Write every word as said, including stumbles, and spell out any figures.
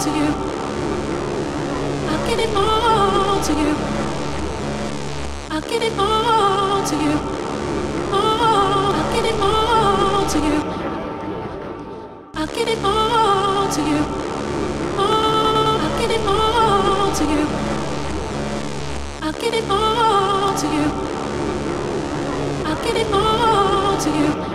to you. I give it all to you. I give it all to you. Oh, I give it all to you. I give it all to you. Oh, I give it all to you. I give it all to you. I give it all to you.